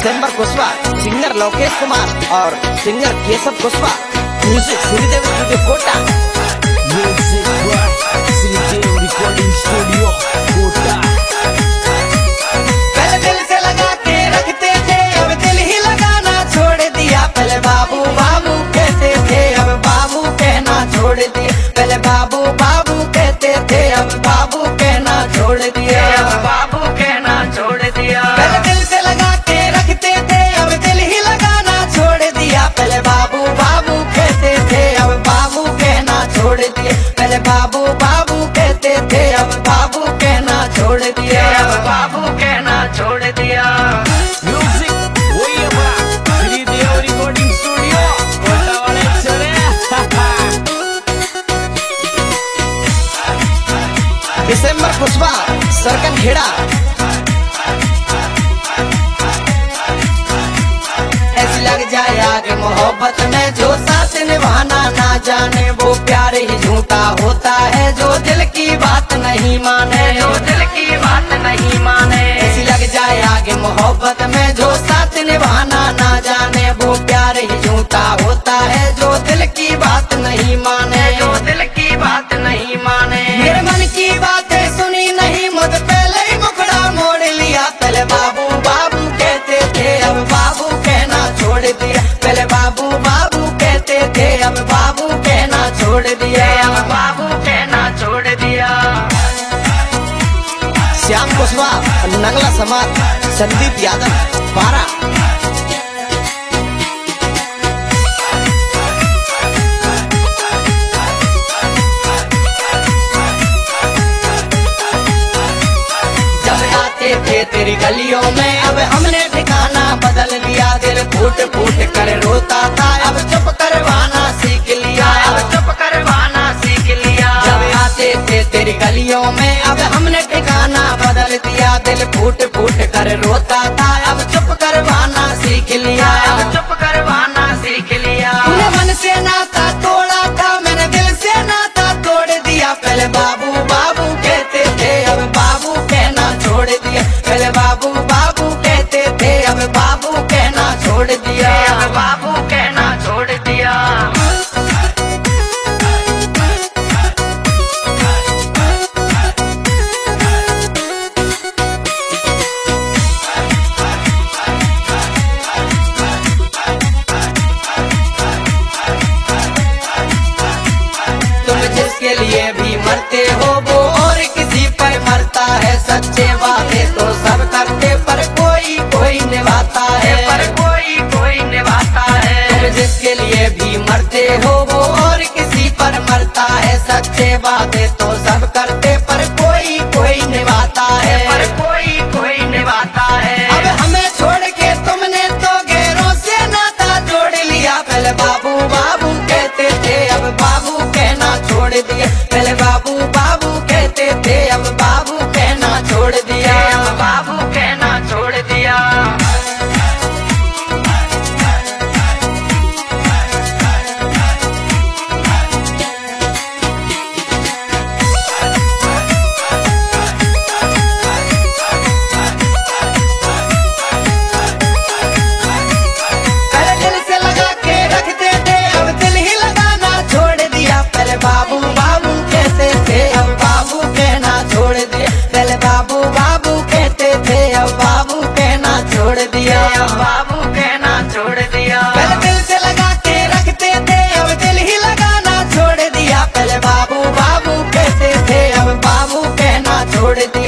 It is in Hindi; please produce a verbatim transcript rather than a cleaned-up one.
दिसंबर कुशवाहा, सिंगर लोकेश कुमार और singer Keshav Kushwaha. Music Shridev studio Kota. Music Shridev recording studio Kota. पहले दिल से लगा के रखते थे, अब दिल ही लगाना छोड़ दिया। पहले बाबू बाबू कहते थे, अब बाबू कहना छोड़ दिया। पहले बाबू बाबू कहते थे, अब बाबू कहना छोड़ दिया। अब बाबू कहना छोड़ दिया। पहले दिल से लगा के रखते थे, अब दिल ही लगाना छोड़ दिया। पहले बाबू बाबू कहते थे, अब बाबू कहना छोड़ दिया। पहले बाबू बाबू कहते थे, अब बाबू कहना छोड़ दिया। अब बाबू कहना छोड़ दिया। म्यूजिक वही अपना श्रीदेव रिकॉर्डिंग स्टूडियो कोटा वाले चले। दिसंबर कुशवाहा, सरकन खेड़ा। ऐसी लग जाए आगे मोहब्बत में जो साथ निभाना ना जाने, वो प्यार ही झूठा होता है जो दिल की बात नहीं माने। जो दिल की बात नहीं माने। ऐसी लग जाए आगे मोहब्बत में जो साथ निभाना ना जाने, वो प्यार ही झूठा होता है जो दिल की बात नहीं माने। जो दिल की बात नहीं माने। मेरे मन की बातें सुनी नहीं, मुझ पहले ही मुखड़ा मोड़ लिया। पहले बाबू बाबू कहते थे, अब बाबू कहना छोड़ दिया। पहले बाबू बाबू कहते थे, अब बाबू कहना छोड़ दिया। अब बाबू कहना छोड़ दिया। श्याम कुशवाहा, नगला समाज, संदीप यादव, पारा। थे तेरी गलियों में, अब हमने ठिकाना बदल दिया। दिल फूट फूट कर रोता था, अब चुप करवाना सीख लिया। अब चुप करवाना सीख लिया। जब आते थे तेरी गलियों में, अब हमने ठिकाना बदल दिया। दिल फूट फूट कर रोता था, अब चुप करवाना सीख लिया। अब चुप करवाना सीख लिया। तूने मन से नाता तोड़ा था, मैंने दिल से नाता तोड़ दिया। पहले बाबू बाबू कहते थे, अब बाबू कहना छोड़ दिया। पहले बाबू बाबू कहते थे, अब बाबू कहना छोड़ दिया। अब बाबू कहना छोड़ दिया। तुम जिसके लिए भी मरते हो, वो और किसी पर मरता है। सच्चे वादे तो सब करते, पर कोई कोई निभाता है। पर कोई कोई निभाता है। तुम जिसके लिए भी मरते हो, वो और किसी पर मरता है। सच्चे वादे तो सब करते, पर कोई कोई निभाता है। पर कोई कोई निभाता है। अब हमें छोड़ के तुमने तो गैरों से नाता जोड़ लिया। पहले बाबू बाबू कहते थे, अब बाबू कहना छोड़ दिया। पहले बाबू बाबू कहते थे, अब बाबू कहना छोड़ दिया। अब बाबू कहना छोड़ दिया। पहले दिल से लगा के रखते थे, अब दिल ही लगाना छोड़ दिया। पहले बाबू बाबू कहते थे, अब बाबू कहना छोड़ दिया। पहले बाबू बाबू कहते थे, अब बाबू कहना छोड़ दिया। अब बाबू कहना छोड़ दिया। पहले दिल से लगा के रखते थे, अब दिल ही लगाना छोड़ दिया। पहले बाबू बाबू कहते थे, अब बाबू कहना छोड़ दिया।